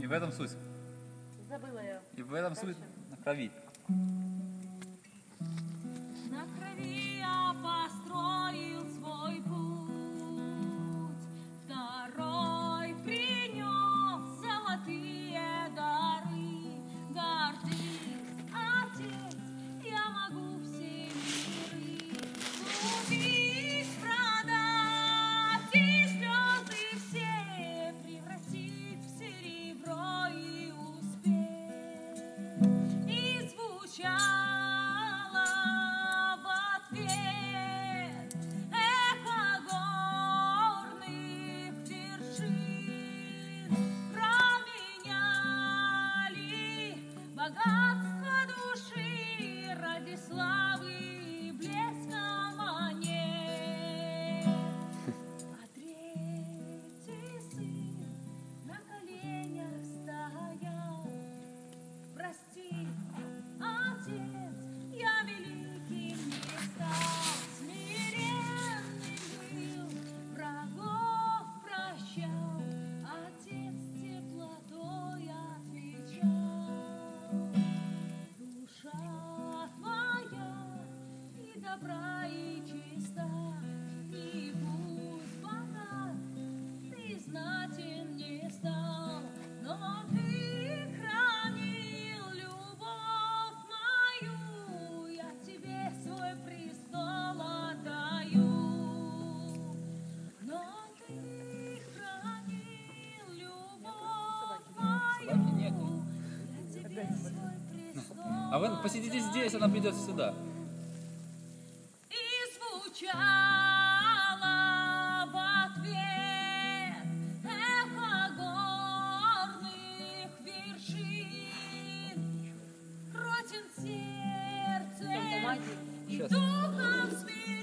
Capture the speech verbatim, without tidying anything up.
в этом суть. Забыла я. И в этом суть на крови. На крови я построил свой путь, второй принес золотые дары. Гордись, Отец, я могу все миры купить, продать и слезы все превратить в серебро и успеть. И звучало в ответ эхо горных вершин. Променяли богатство души ради славы и блеска монет. А третий сын на коленях стоял. Прости, Отец, я великим не стал, смиренный был, врагов прощал, Отец теплотой отвечал. Душа твоя и добра, и чиста, и пусть богат ты знатен не стал, но ты хранил любовь мою, я тебе свой престол отдаю. Но ты хранил любовь Собаки нет. мою, я тебе свой престол А вы посидите здесь, она придет сюда. И звучало в ответ эхо горных вершин. Кротен сердцем и Сейчас. духом смирен.